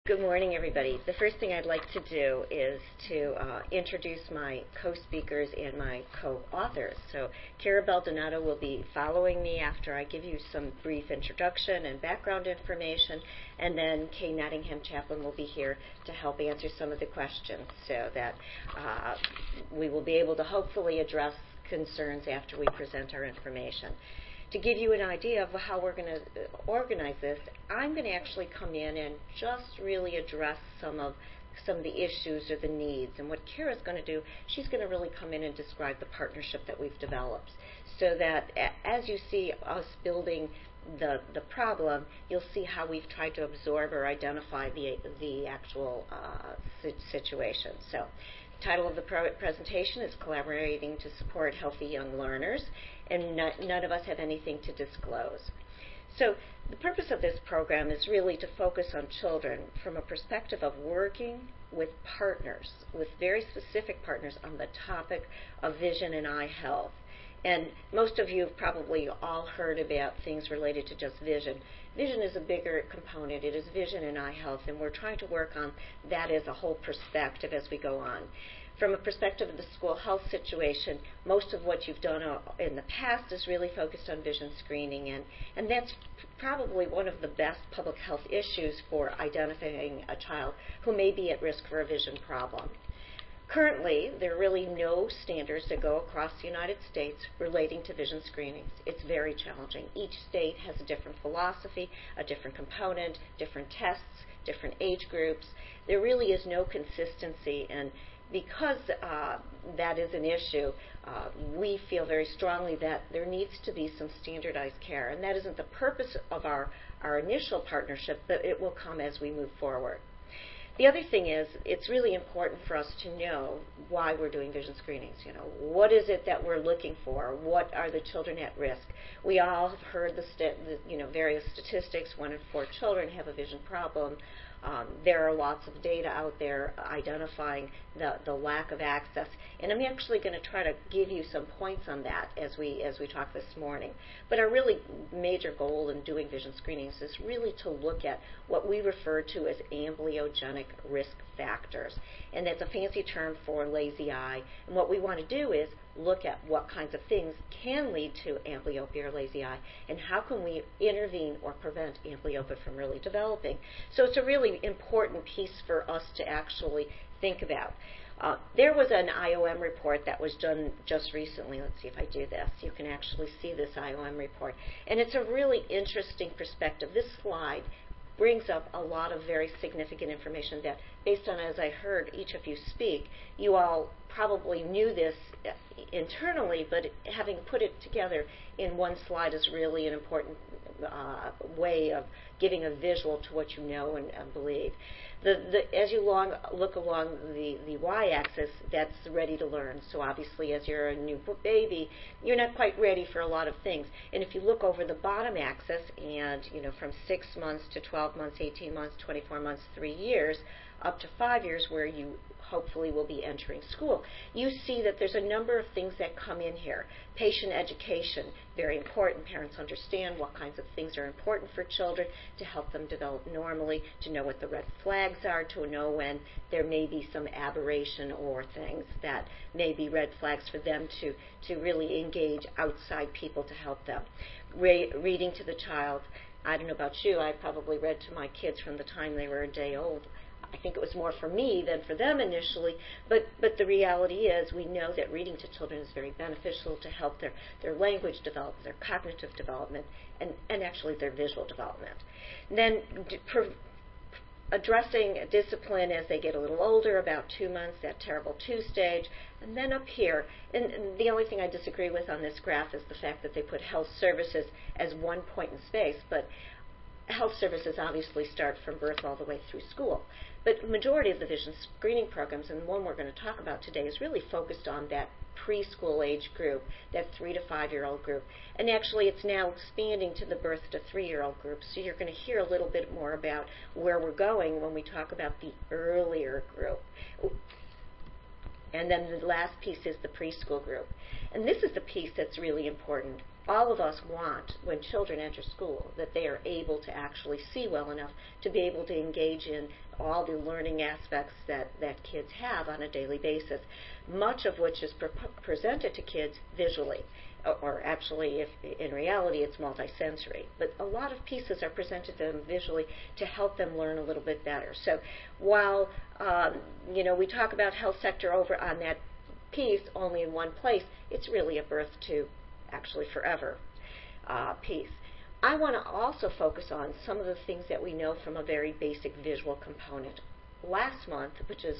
Good morning, everybody. The first thing I'd like to do is to introduce my co-speakers and my co-authors. So Kara Baldonado will be following me after I give you some brief introduction and background information, and then Kay Nottingham Chaplin will be here to help answer some of the questions so that we will be able to hopefully address concerns after we present our information. To give you an idea of how we're going to organize this, I'm going to actually come in and just really address some of the issues or the needs. And what Kara's going to do, she's going to really come in and describe the partnership that we've developed, so that as you see us building the problem, you'll see how we've tried to absorb or identify the actual situation. So the title of the presentation is Collaborating to Support Healthy Young Learners, and none of us have anything to disclose. So the purpose of this program is really to focus on children from a perspective of working with partners, with very specific partners on the topic of vision and eye health. And most of you have probably all heard about things related to just vision. Vision is a bigger component. It is vision and eye health, and we're trying to work on that as a whole perspective as we go on. From a perspective of the school health situation, most of what you've done in the past is really focused on vision screening, and that's probably one of the best public health issues for identifying a child who may be at risk for a vision problem. Currently, there are really no standards that go across the United States relating to vision screenings. It's very challenging. Each state has a different philosophy, a different component, different tests, different age groups. There really is no consistency, and because that is an issue, we feel very strongly that there needs to be some standardized care, and that isn't the purpose of our initial partnership, but it will come as we move forward. The other thing is, it's really important for us to know why we're doing vision screenings. What is it that we're looking for? What are the children at risk? We all have heard the various statistics. 1 in 4 children have a vision problem. There are lots of data out there identifying the lack of access, and I'm actually going to try to give you some points on that as we talk this morning. But our really major goal in doing vision screenings is really to look at what we refer to as amblyogenic risk factors, and that's a fancy term for lazy eye. And what we want to do is look at what kinds of things can lead to amblyopia or lazy eye, and how can we intervene or prevent amblyopia from really developing. So it's a really important piece for us to actually think about. There was an IOM report that was done just recently. Let's see if I do this. You can actually see this IOM report, and it's a really interesting perspective. This slide brings up a lot of very significant information that, based on as I heard each of you speak, you all probably knew this internally, but having put it together in one slide is really an important way of giving a visual to what you know and believe. As you look along the y-axis, that's ready to learn. So obviously, as you're a new baby, you're not quite ready for a lot of things. And if you look over the bottom axis, and from 6 months to 12 months, 18 months, 24 months, 3 years, up to 5 years, where you hopefully will be entering school, you see that there's a number of things that come in here. Patient education, very important. Parents understand what kinds of things are important for children to help them develop normally, to know what the red flags are, to know when there may be some aberration or things that may be red flags for them to really engage outside people to help them. Reading to the child. I don't know about you, I probably read to my kids from the time they were a day old. I think it was more for me than for them initially, but the reality is we know that reading to children is very beneficial to help their language develop, their cognitive development, and actually their visual development. And then addressing discipline as they get a little older, about 2 months, that terrible 2 stage. And then up here, and the only thing I disagree with on this graph is the fact that they put health services as one point in space, but health services obviously start from birth all the way through school. But the majority of the vision screening programs, and the one we're going to talk about today, is really focused on that preschool age group, that 3 to 5-year-old group. And actually it's now expanding to the birth to 3-year-old group. So you're going to hear a little bit more about where we're going when we talk about the earlier group. And then the last piece is the preschool group. And this is the piece that's really important. all of us want, when children enter school, that they are able to actually see well enough to be able to engage in all the learning aspects that kids have on a daily basis, much of which is presented to kids visually. Or actually, if in reality it's multisensory. But a lot of pieces are presented to them visually to help them learn a little bit better. So while we talk about health sector over on that piece only in one place, it's really a birth to actually forever piece. I want to also focus on some of the things that we know from a very basic visual component. Last month,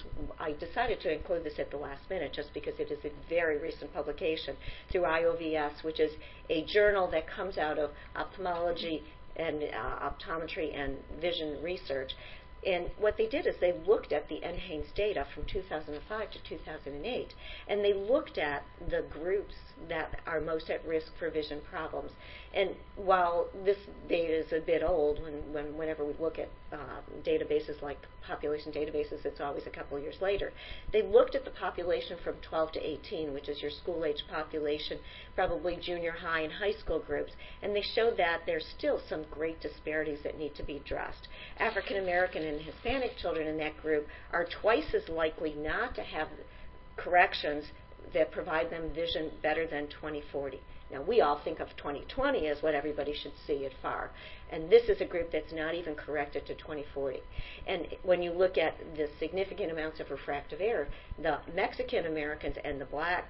I decided to include this at the last minute just because it is a very recent publication through IOVS, which is a journal that comes out of ophthalmology and optometry and vision research. And what they did is they looked at the NHANES data from 2005 to 2008, and they looked at the groups that are most at risk for vision problems. And while this data is a bit old, whenever we look at databases like population databases, it's always a couple of years later. They looked at the population from 12 to 18, which is your school-age population, probably junior high and high school groups, and they showed that there's still some great disparities that need to be addressed. African American and Hispanic children in that group are twice as likely not to have corrections that provide them vision better than 20/40. Now, we all think of 20/20 as what everybody should see at far, and this is a group that's not even corrected to 20/40. And when you look at the significant amounts of refractive error, the Mexican Americans and the blacks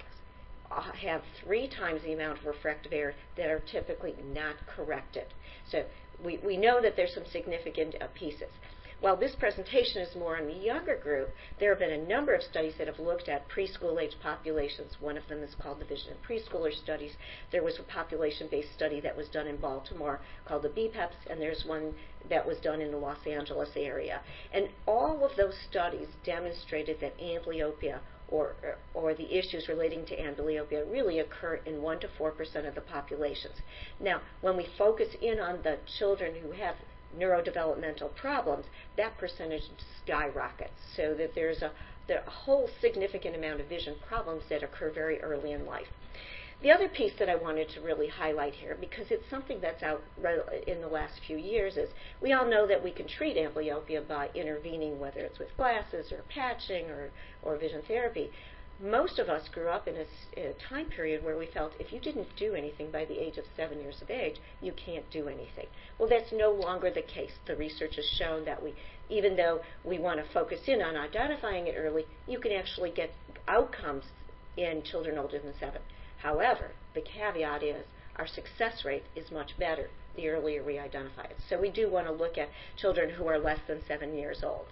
have 3 times the amount of refractive error that are typically not corrected. So we know that there's some significant pieces. While this presentation is more in the younger group, there have been a number of studies that have looked at preschool-age populations. One of them is called the Vision in Preschooler Studies. There was a population-based study that was done in Baltimore called the BPEPS, and there's one that was done in the Los Angeles area. And all of those studies demonstrated that amblyopia or the issues relating to amblyopia really occur in 1 to 4% of the populations. Now, when we focus in on the children who have neurodevelopmental problems, that percentage skyrockets, so that there's a whole significant amount of vision problems that occur very early in life. The other piece that I wanted to really highlight here, because it's something that's out in the last few years, is we all know that we can treat amblyopia by intervening, whether it's with glasses or patching or vision therapy. Most of us grew up in a time period where we felt if you didn't do anything by the age of 7 years of age, you can't do anything. Well, that's no longer the case. The research has shown that even though we want to focus in on identifying it early, you can actually get outcomes in children older than 7. However, the caveat is our success rate is much better the earlier we identify it. So we do want to look at children who are less than 7 years old.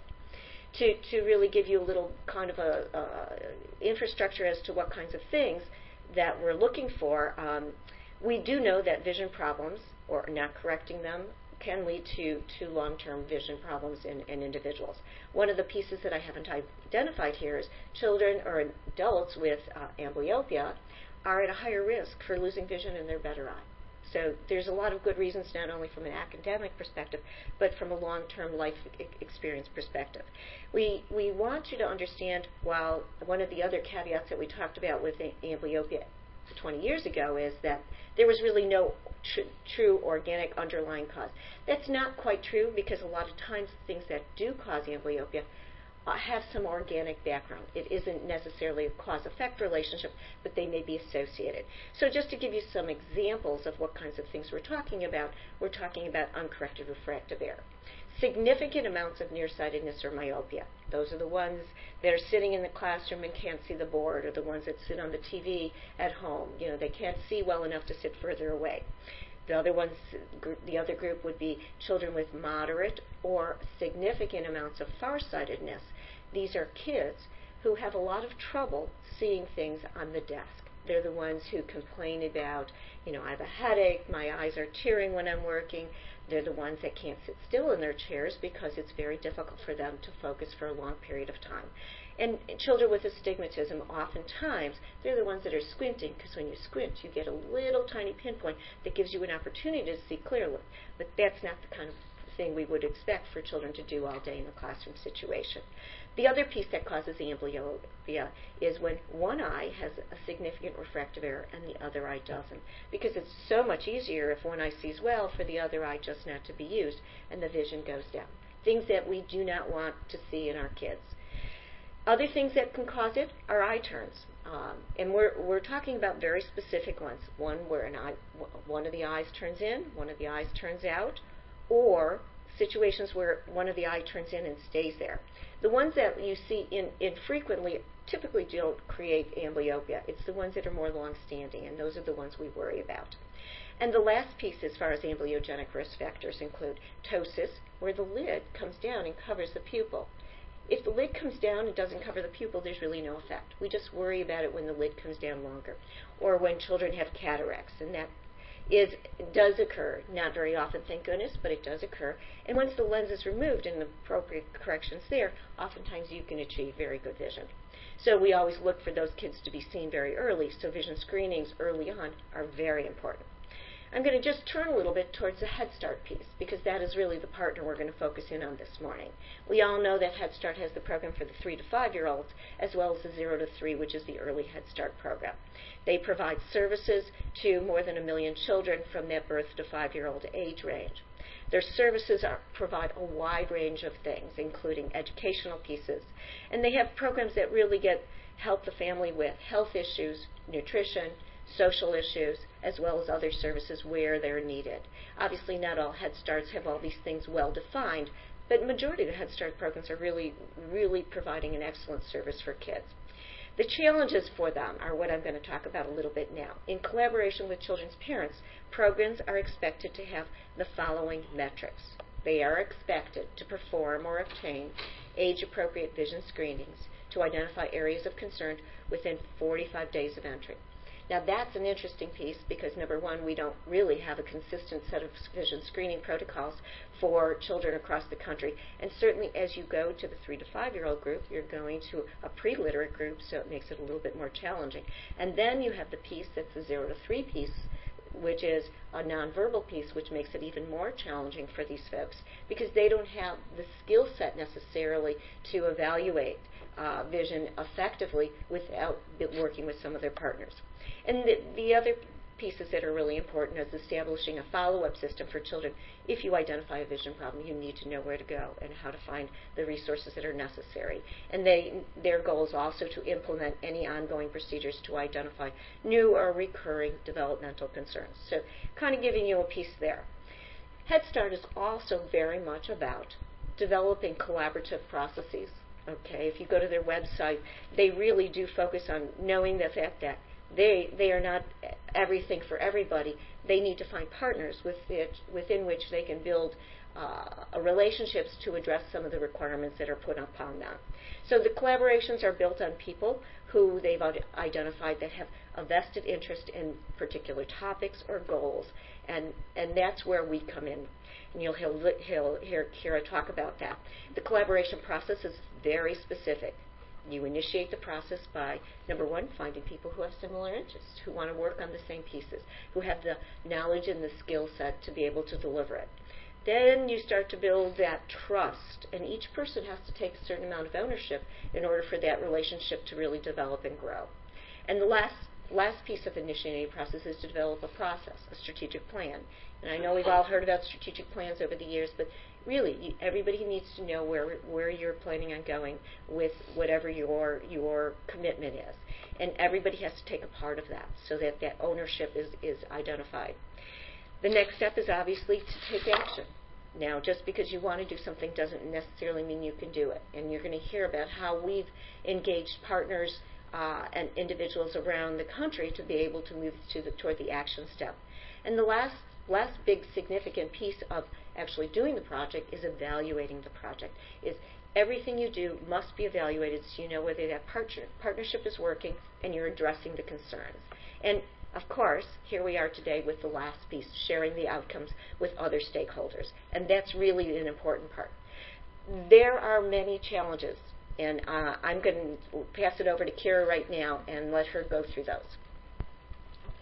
To really give you a little kind of a infrastructure as to what kinds of things that we're looking for, we do know that vision problems, or not correcting them, can lead to long-term vision problems in individuals. One of the pieces that I haven't identified here is children or adults with amblyopia are at a higher risk for losing vision in their better eye. So there's a lot of good reasons, not only from an academic perspective, but from a long-term life experience perspective. We want you to understand, while one of the other caveats that we talked about with amblyopia 20 years ago is that there was really no true organic underlying cause. That's not quite true, because a lot of times things that do cause amblyopia have some organic background. It isn't necessarily a cause-effect relationship, but they may be associated. So just to give you some examples of what kinds of things we're talking about uncorrected refractive error. Significant amounts of nearsightedness or myopia. Those are the ones that are sitting in the classroom and can't see the board, or the ones that sit on the TV at home. They can't see well enough to sit further away. The other group would be children with moderate or significant amounts of farsightedness. These are kids who have a lot of trouble seeing things on the desk. They're the ones who complain about, I have a headache, my eyes are tearing when I'm working. They're the ones that can't sit still in their chairs because it's very difficult for them to focus for a long period of time. And children with astigmatism, oftentimes, they're the ones that are squinting, because when you squint, you get a little tiny pinpoint that gives you an opportunity to see clearly. But that's not the kind of thing we would expect for children to do all day in a classroom situation. The other piece that causes amblyopia is when one eye has a significant refractive error and the other eye doesn't, because it's so much easier if one eye sees well for the other eye just not to be used, and the vision goes down. Things that we do not want to see in our kids. Other things that can cause it are eye turns. And we're talking about very specific ones. One where one of the eyes turns in, one of the eyes turns out, or situations where one of the eye turns in and stays there. The ones that you see infrequently typically don't create amblyopia. It's the ones that are more long-standing, and those are the ones we worry about. And the last piece as far as amblyogenic risk factors include ptosis, where the lid comes down and covers the pupil. If the lid comes down and doesn't cover the pupil, there's really no effect. We just worry about it when the lid comes down longer, or when children have cataracts, and that does occur. Not very often, thank goodness, but it does occur. And once the lens is removed and the appropriate corrections there, oftentimes you can achieve very good vision. So we always look for those kids to be seen very early, so vision screenings early on are very important. I'm going to just turn a little bit towards the Head Start piece, because that is really the partner we're going to focus in on this morning. We all know that Head Start has the program for the 3 to 5-year-olds, as well as the 0 to 3, which is the Early Head Start program. They provide services to more than 1 million children from that birth to 5-year-old age range. Their services provide a wide range of things, including educational pieces, and they have programs that really help the family with health issues, nutrition, social issues, as well as other services where they're needed. Obviously, not all Head Starts have all these things well defined, but the majority of the Head Start programs are really, really providing an excellent service for kids. The challenges for them are what I'm going to talk about a little bit now. In collaboration with children's parents, programs are expected to have the following metrics. They are expected to perform or obtain age-appropriate vision screenings to identify areas of concern within 45 days of entry. Now that's an interesting piece because, number one, we don't really have a consistent set of vision screening protocols for children across the country. And certainly as you go to the 3 to 5-year-old group, you're going to a pre-literate group, so it makes it a little bit more challenging. And then you have the piece that's the 0 to 3 piece, which is a nonverbal piece, which makes it even more challenging for these folks because they don't have the skill set necessarily to evaluate vision effectively without working with some of their partners. And the other pieces that are really important is establishing a follow-up system for children. If you identify a vision problem, you need to know where to go and how to find the resources that are necessary. And their goal is also to implement any ongoing procedures to identify new or recurring developmental concerns. So kind of giving you a piece there. Head Start is also very much about developing collaborative processes. Okay, if you go to their website, they really do focus on knowing the fact that they are not everything for everybody. They need to find partners within which they can build relationships to address some of the requirements that are put upon them. So the collaborations are built on people who they've identified that have a vested interest in particular topics or goals, and that's where we come in. And you'll hear Kira talk about that. The collaboration process is very specific. You initiate the process by, number one, finding people who have similar interests, who want to work on the same pieces, who have the knowledge and the skill set to be able to deliver it. Then you start to build that trust, and each person has to take a certain amount of ownership in order for that relationship to really develop and grow. And the last piece of initiating a process is to develop a process, a strategic plan. And I know we've all heard about strategic plans over the years, but really, everybody needs to know where you're planning on going with whatever your commitment is. And everybody has to take a part of that so that that ownership is identified. The next step is obviously to take action. Now, just because you want to do something doesn't necessarily mean you can do it. And you're going to hear about how we've engaged partners and individuals around the country to be able to move toward the action step. And the last big significant piece of actually doing the project is evaluating the project. Is everything you do must be evaluated so you know whether that partnership is working and you're addressing the concerns. And of course, here we are today with the last piece, sharing the outcomes with other stakeholders. And that's really an important part. There are many challenges, and I'm going to pass it over to Kira right now and let her go through those.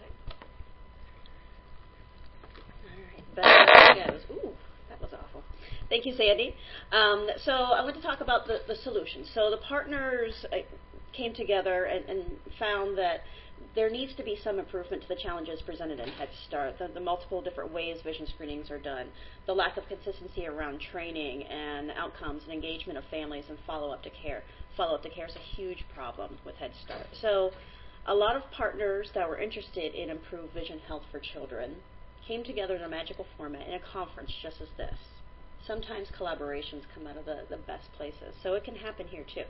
But there it goes. Ooh, that was awful. Thank you, Sandy. So I want to talk about the solution. So the partners came together and found that there needs to be some improvement to the challenges presented in Head Start, the multiple different ways vision screenings are done, the lack of consistency around training and outcomes and engagement of families and follow-up to care. Follow-up to care is a huge problem with Head Start. So a lot of partners that were interested in improved vision health for children came together in a magical format in a conference just as this. Sometimes collaborations come out of the best places, so it can happen here too.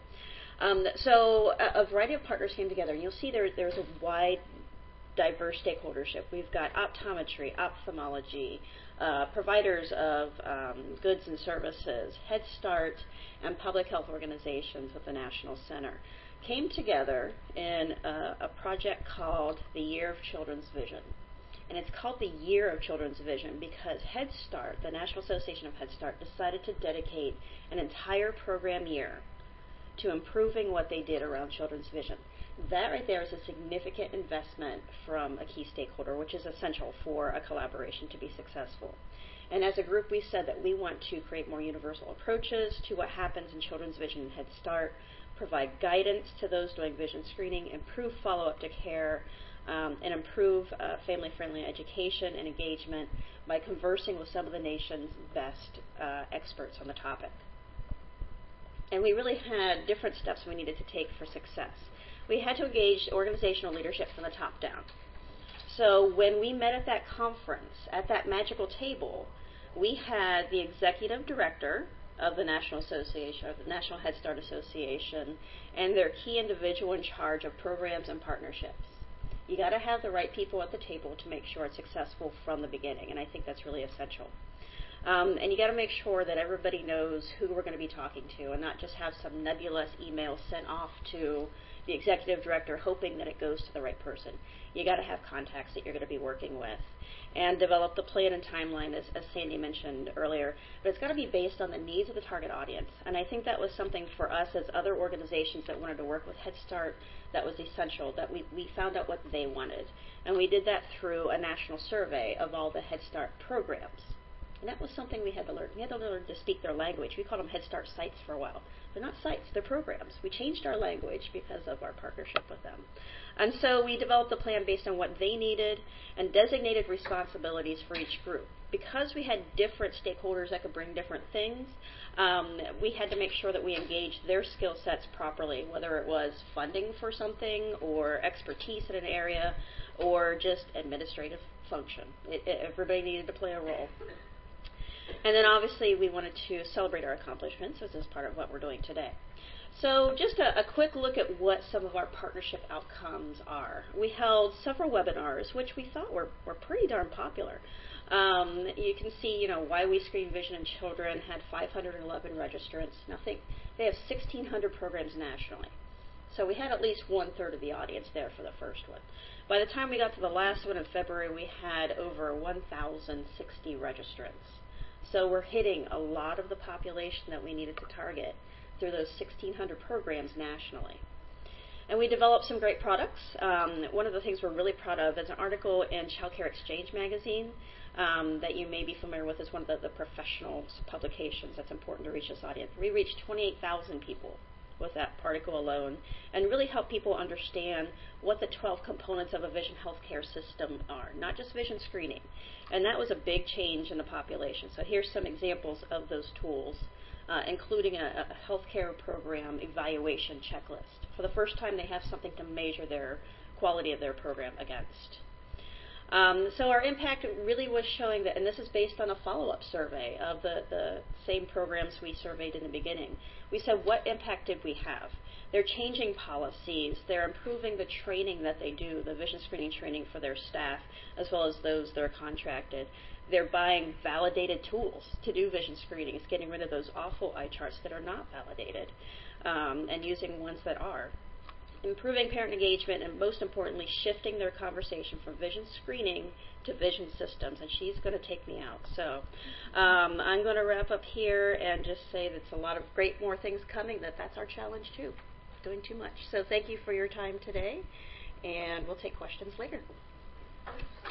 So a variety of partners came together, and you'll see there's a wide, diverse stakeholdership. We've got optometry, ophthalmology, providers of goods and services, Head Start, and public health organizations with the National Center came together in a project called the Year of Children's Vision. And it's called the Year of Children's Vision because Head Start, the National Association of Head Start, decided to dedicate an entire program year to improving what they did around children's vision. That right there is a significant investment from a key stakeholder, which is essential for a collaboration to be successful. And as a group, we said that we want to create more universal approaches to what happens in children's vision in Head Start, provide guidance to those doing vision screening, improve follow-up to care, and improve family-friendly education and engagement by conversing with some of the nation's best experts on the topic. And we really had different steps we needed to take for success. We had to engage organizational leadership from the top down. So when we met at that conference, at that magical table, we had the executive director of the National Association, of the National Head Start Association, and their key individual in charge of programs and partnerships. You got to have the right people at the table to make sure it's successful from the beginning, and I think that's really essential. And you got to make sure that everybody knows who we're going to be talking to and not just have some nebulous email sent off to the executive director hoping that it goes to the right person. You got to have contacts that you're going to be working with and develop the plan and timeline, as Sandy mentioned earlier. But it's got to be based on the needs of the target audience. And I think that was something for us as other organizations that wanted to work with Head Start that was essential, that we found out what they wanted. And we did that through a national survey of all the Head Start programs. And that was something we had to learn. We had to learn to speak their language. We called them Head Start sites for a while. They're not sites, they're programs. We changed our language because of our partnership with them. And so we developed a plan based on what they needed and designated responsibilities for each group. Because we had different stakeholders that could bring different things, we had to make sure that we engaged their skill sets properly, whether it was funding for something or expertise in an area or just administrative function. Everybody needed to play a role. And then obviously we wanted to celebrate our accomplishments, as is part of what we're doing today. So just a quick look at what some of our partnership outcomes are. We held several webinars, which we thought were pretty darn popular. You can see, why we screen vision in children had 511 registrants. Now they have 1,600 programs nationally. So we had at least 1/3 of the audience there for the first one. By the time we got to the last one in February, we had over 1,060 registrants. So we're hitting a lot of the population that we needed to target through those 1,600 programs nationally. And we developed some great products. One of the things we're really proud of is an article in Child Care Exchange magazine that you may be familiar with. Is one of the professional publications that's important to reach this audience. We reached 28,000 people with that article alone and really help people understand what the 12 components of a vision healthcare system are, not just vision screening. And that was a big change in the population. So here's some examples of those tools, including a healthcare program evaluation checklist. For the first time, they have something to measure their quality of their program against. So our impact really was showing that, and this is based on a follow-up survey of the same programs we surveyed in the beginning. We said, what impact did we have? They're changing policies. They're improving the training that they do, the vision screening training for their staff, as well as those that are contracted. They're buying validated tools to do vision screenings, getting rid of those awful eye charts that are not validated, and using ones that are. Improving parent engagement, and most importantly, shifting their conversation from vision screening to vision systems. And she's going to take me out. So I'm going to wrap up here and just say that's a lot of great more things coming, that's our challenge too, doing too much. So thank you for your time today, and we'll take questions later.